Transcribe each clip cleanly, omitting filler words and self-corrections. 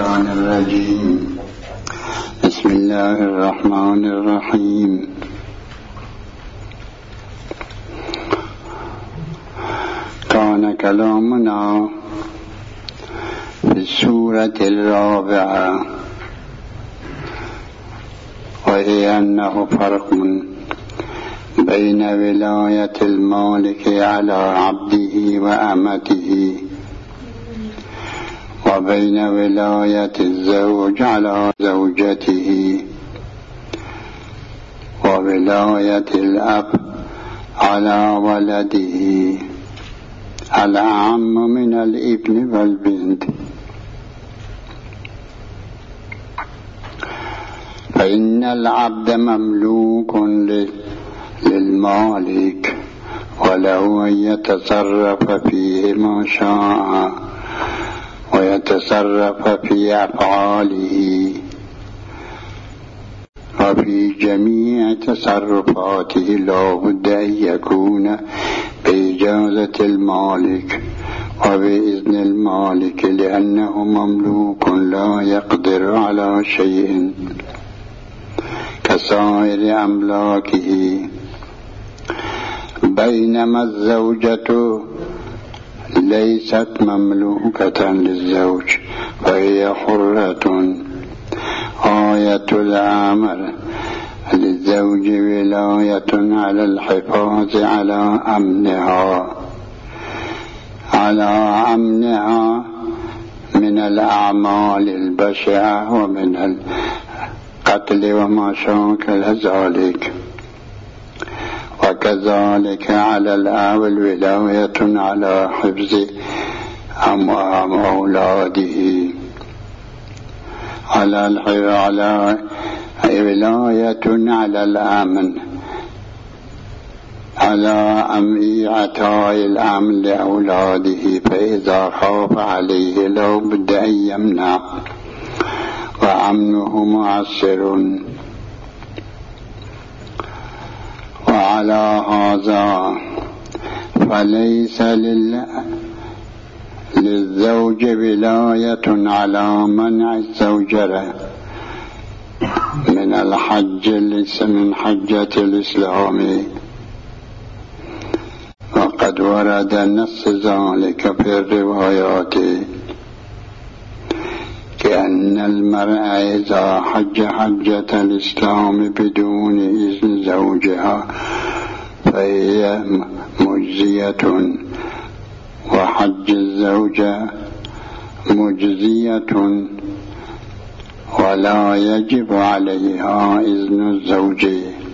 الشيطان الرجيم. بسم الله الرحمن الرحيم. كان كلامنا في السورة الرابعة، وهي أنه فرق بين ولاية المالك على عبده وأمته، وبين ولاية الزوج على زوجته، وولاية الأب على ولده الأعم من الابن والبنت. فإن العبد مملوك للمالك، وله أن يتصرف فيه ما شاء ويتصرف في أفعاله وفي جميع تصرفاته لا بد أن يكون بإجازة المالك وبإذن المالك، لأنه مملوك لا يقدر على شيء كسائر أملاكه. بينما الزوجة ليست مملوكة للزوج، فهي حرة. آية الأمر للزوج ولاية على الحفاظ على أمنها من الأعمال البشعة ومن القتل وما شاكل ذلك. وكذلك على الأب ولاية على حفظ أولاده، على ولاية على الأمن، على إعطاء الأمن لأولاده، فإذا خاف عليه لا بد أن يمنع، وأمنه معسر. وعلى هذا فليس للزوج ولاية على منع الزوجة من الحج من حجة الإسلام، وقد ورد نص ذلك في الروايات، كأن المرأة إذا حج حجة الإسلام بدون إذن زوجها فهي مجزية، وحج الزوجة مجزية، ولا يجب عليها إذن الزوج.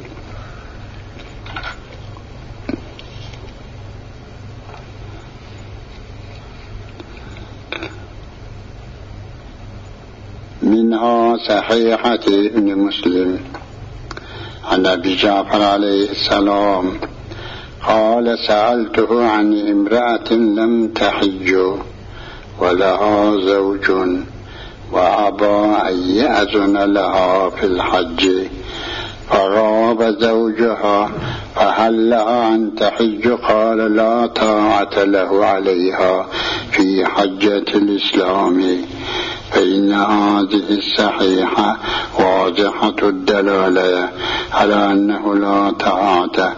منها صحيحة ابن مسلم عن أبي جعفر عليه السلام قال: سألته عن امرأة لم تحج ولها زوج وأبى أن يأذن لها في الحج، فغاب زوجها، فهل لها أن تحج؟ قال: لا طاعة له عليها في حجة الإسلام. فإن هذه الصحيحة واضحة الدلالة على أنه لا طاعة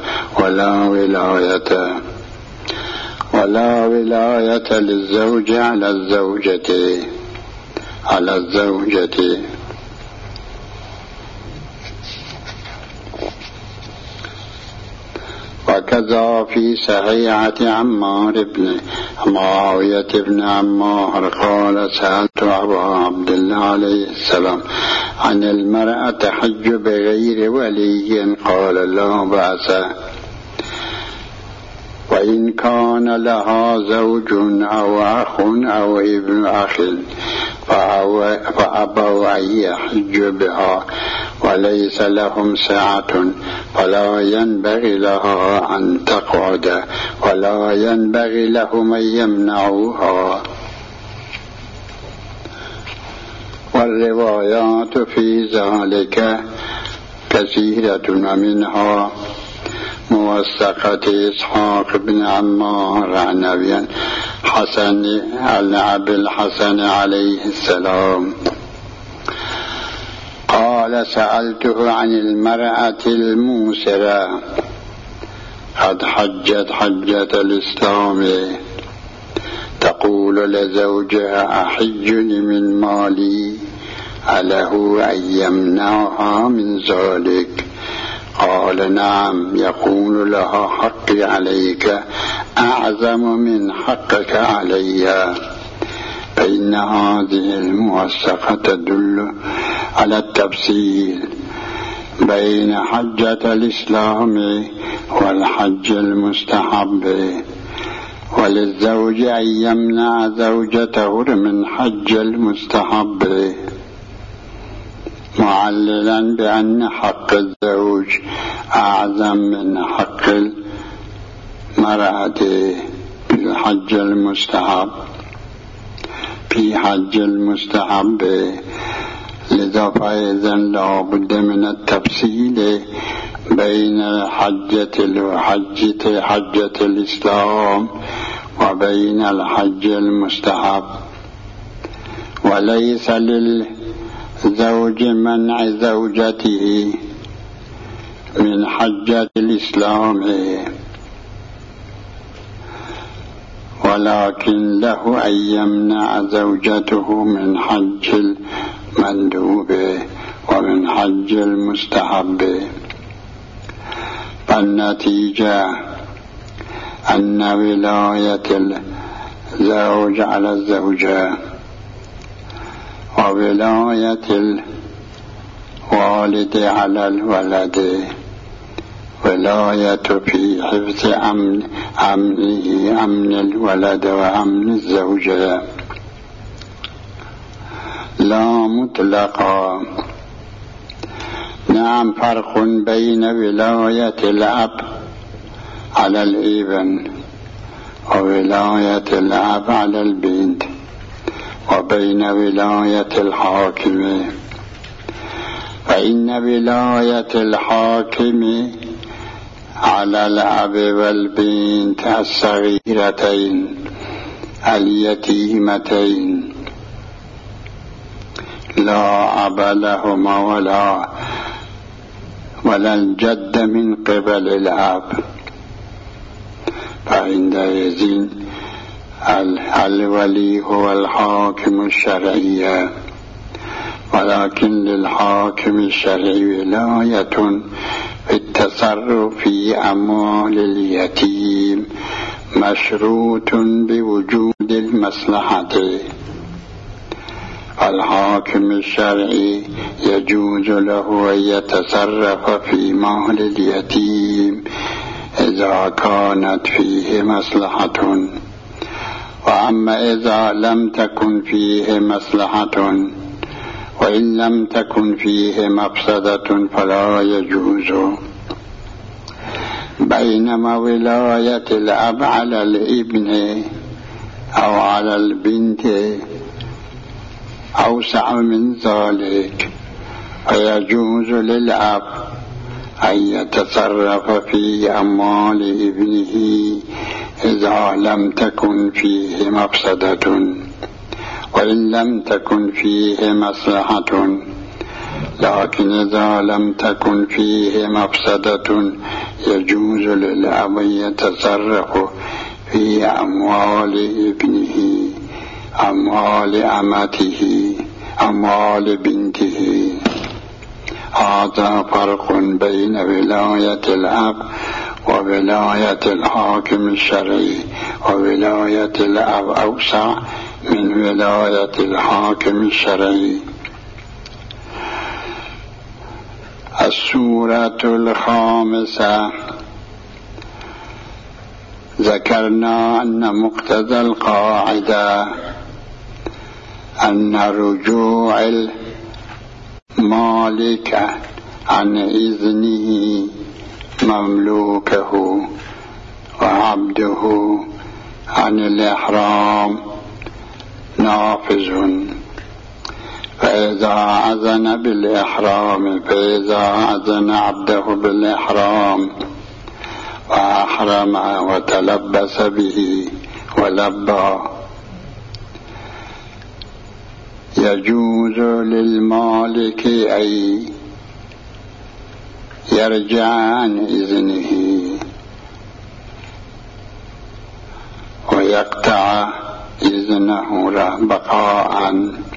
ولا ولاية للزوج على الزوجة. وكذا في صحيحة عمار بن معاوية بن عمار قال: سألت أبا عبد الله عليه السلام عن المرأة تحج بغير ولي، قال: لا بأس، وإن كان لها زوج أو أخ أو ابن أخ فأبوا أن يحج بها وليس لهم سعة، فلا ينبغي لها أن تقعد، ولا ينبغي لهم أن يمنعوها. والروايات في ذلك كثيرة، ومنها موثقة إسحاق بن عمار عن أبي أبي الحسن عليه السلام قال: سألته عن المرأة الموسرة قد حجت حجة الإسلام تقول لزوجها: أحجني من مالي، أله أن يمنعها من ذلك؟ قال: نعم. يقول لها: حقي عليك أعظم من حقك علي. فإن هذه الموثقة تدل على التفصيل بين حجة الإسلام والحج المستحب، وللزوج أن يمنع زوجته من حج المستحب، معللا بأن حق الزوج أعظم من حق المرأة في الحج المستحب. لذا فإذا لا بد من التفصيل بين حجة الإسلام وبين الحج المستحب. وليس للزوج منع زوجته من حجة الإسلام، ولكن له أن يمنع زوجته من حج المندوب ومن حج المستحب. فالنتيجة أن ولاية الزوج على الزوجة وولاية الوالد على الولد ولاية في حفظ أمن الولد وأمن الزوجة لا مطلقا. نعم، فرق بين ولاية الأب على الابن وولاية الأب على البنت، وبين ولاية الحاكم. فإن ولاية الحاكم على الأب والبنت الصغيرتين اليتيمتين لا أب لهما ولا الجد من قبل الأب، فعندئذ الولي هو الحاكم الشرعي. ولكن للحاكم الشرعي ولاية في التصرف في أموال اليتيم مشروط بوجود المصلحة. الحاكم الشرعي يجوز له أن يتصرف في مال اليتيم إذا كانت فيه مصلحة، وأما إذا لم تكن فيه مصلحة وإن لم تكن فيه مفسدة فلا يجوز. بينما ولاية الأب على الابن أو على البنت أوسع من ذلك، فيجوز للأب أن يتصرف في أموال ابنه إذا لم تكن فيه مفسدة وإن لم تكن فيه مصلحة. لكن إذا لم تكن فيه مفسدة يجوز للأب أن يتصرف في أموال ابنه، أموال أمته، أموال بنته. هذا فرق بين ولاية الأب وولاية الحاكم الشرعي، وولاية الأب أوسع من ولاية الحاكم الشرعي. السورة الخامسة: ذكرنا أن مقتضى القاعدة أن رجوع المالك عن إذنه مملوكه وعبده عن الإحرام نافذ. فإذا أذن بالإحرام، فإذا أذن عبده بالإحرام وأحرم وتلبس به ولبى. يجوز للمالك أن يرجع عن إذنه ويقطع إذنه بقاء،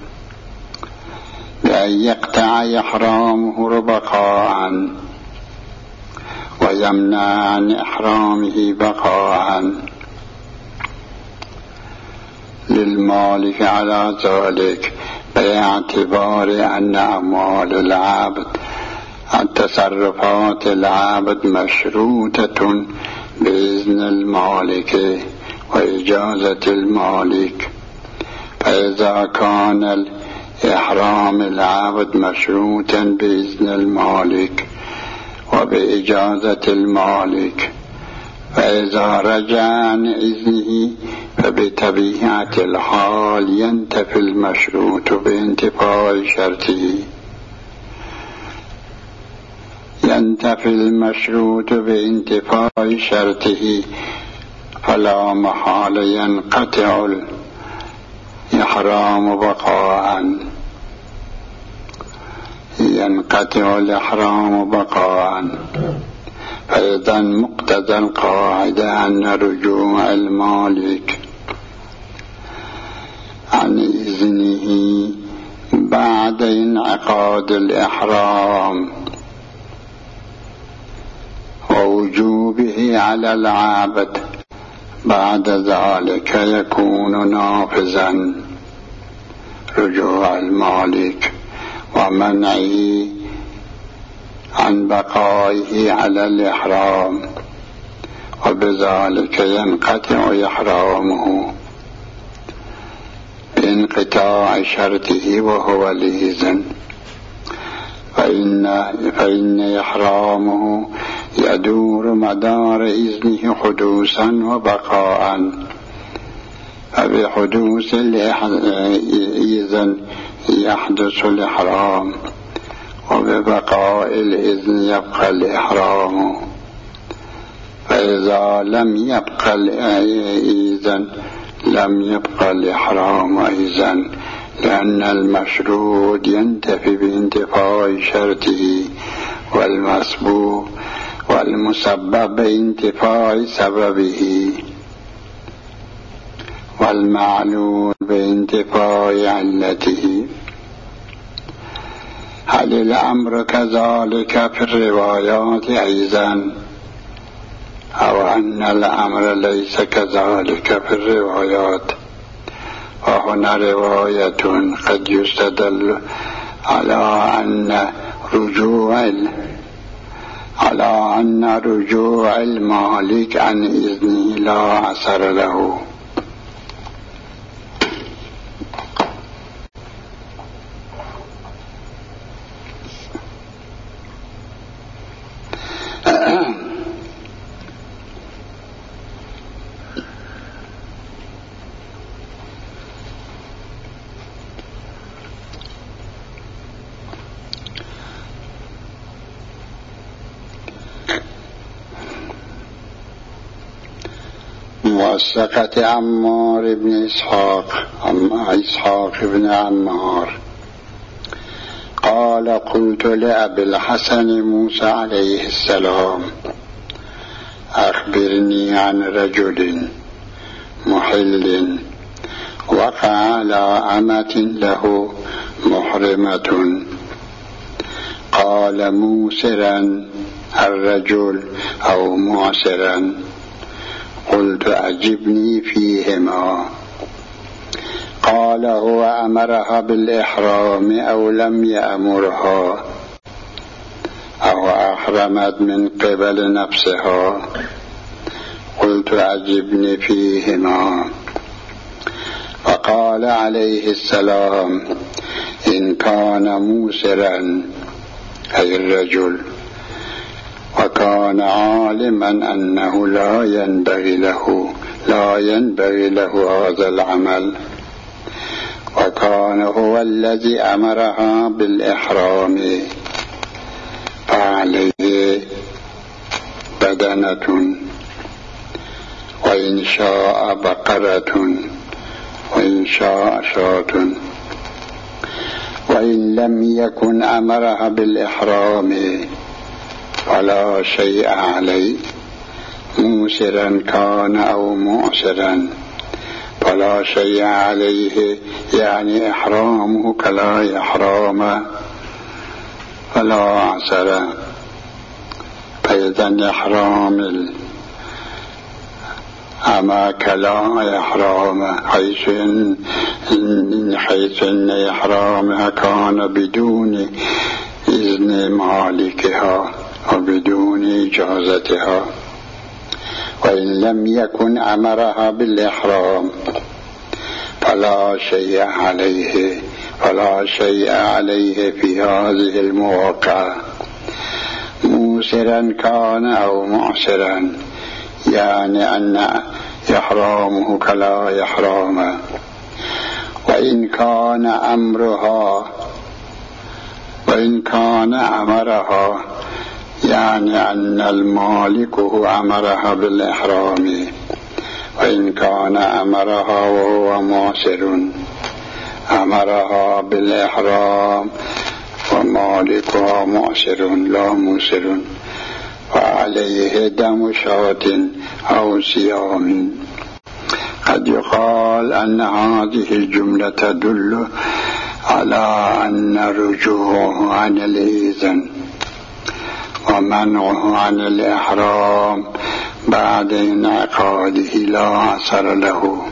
بأن يقطع إحرامه بقاء ويمنع عن إحرامه بقاء. للمالك على ذلك باعتبار أن أموال العبد، تصرفات العبد مشروطة بإذن المالك وإجازة المالك. فإذا كان إحرام العبد مشروطا بإذن المالك وبإجازة المالك، فإذا رجع عن إذنه فبطبيعة الحال ينتفي المشروط بانتفاء شرطه، ينتفي المشروط بانتفاء شرطه، فلا محال ينقطع الإحرام بقاء، ينقطع الإحرام بقاء. فإذا مقتضى القاعدة أن رجوع المالك عن إذنه بعد انعقاد الإحرام ووجوبه على العبد بعد ذلك يكون نافذا رجوع المالك ومنعه عن بقائه على الإحرام، وبذلك ينقطع إحرامه بانقطاع شرطه وهو الإذن. فإن إحرامه يدور مدار إذنه حدوثا وبقاء، فبحدوث الإذن يحدث الإحرام، وببقاء الإذن يبقى الإحرام. فإذا لم يبقى الإذن لم يبقى الإحرام إذن، لأن المشروط ينتفي بانتفاء شرطه، والمسبوق والمسبب بانتفاء سببه، والمعلول بانتفاء علته. هل الأمر كذلك في الروايات أيضا، أو أن الأمر ليس كذلك في الروايات؟ وهنا رواية قد يستدل على أن رجوع المالك عن إذنه لا أثر له. موثقة عمار بن إسحاق بن عمار قال: قلت لأبي الحسن موسى عليه السلام: أخبرني عن رجل محل وقع على أمة له محرمة. قال: موسرا الرجل أو معسرا؟ قلت: أجبني فيهما. قال: هو أمرها بالإحرام أو لم يأمرها، أو أحرمت من قبل نفسها؟ قلت: أجبني فيهما. فقال عليه السلام: إن كان موسرا أي الرجل وكان عالما أنه لا ينبغي له هذا العمل، وكان هو الذي أمرها بالإحرام، فعليه بدنة، وإن شاء بقرة وإن شاء شاة. وإن لم يكن أمرها بالإحرام فلا شيء عليه، موسرا كان أو معسرا فلا شيء عليه، يعني إحرامه كلا يحرام فلا عسر. فإذا إحرام أما كلا يحرام، حيث إن إحرامها كان بدون إذن مالكها وبدون إجازتها. وإن لم يكن أمرها بالإحرام فلا شيء عليه في هذه المواقع، موسرا كان أو معسرا، يعني أن إحرامه كلا يحرام. وإن كان أمرها يعني أن المالك أمرها بالإحرام. وإن كان أمرها وهو معسر، أمرها بالإحرام ومالكها معسر لا موسر، وعليه دم شاة أو صيام. قد يقال أن هذه الجملة تدل على أن رجوعه عن الإذن ومنعه عن الإحرام بعد انعقاده لا عسر له.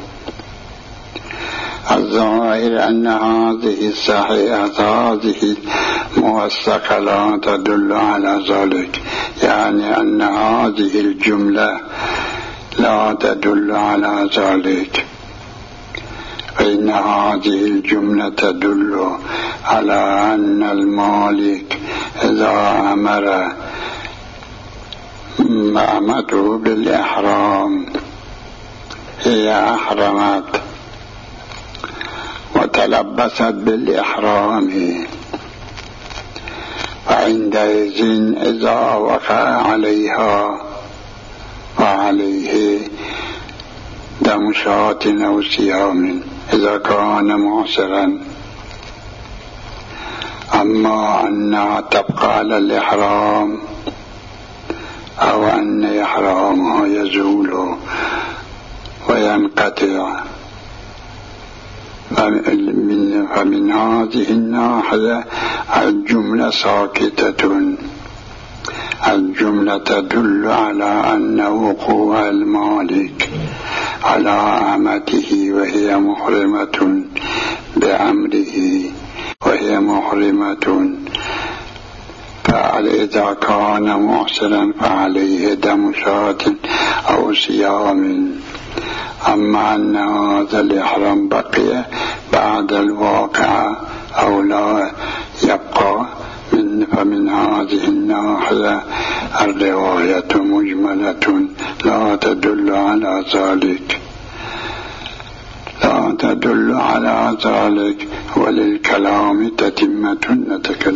الظاهر أن هذه الصحيحة هذه موثقة لا تدل على ذلك، يعني أن هذه الجملة لا تدل على ذلك، فإن هذه الجملة تدل على أن المالك إذا أمر أمته بالإحرام هي أحرمت وتلبست بالإحرام، فعندئذ إذا وقع عليها وعليه دم شاة أو صيام إذا كان معسرا. أما أنها تبقى على الإحرام أو أن إحرامها يزول وينقطع، فمن هذه الناحية الجملة ساكتة. الجملة تدل على أن وقوع المالك على أمته وهي محرمة بأمره وهي محرمة، فإذا كان معسرا فعليه دم شاة أو صيام. أما أن هذا الإحرام بقي بعد الواقع أو لا يبقى، فمن هذه الناحية الرواية مجملة لا تدل على ذلك، وللكلام تتمة نتكلم.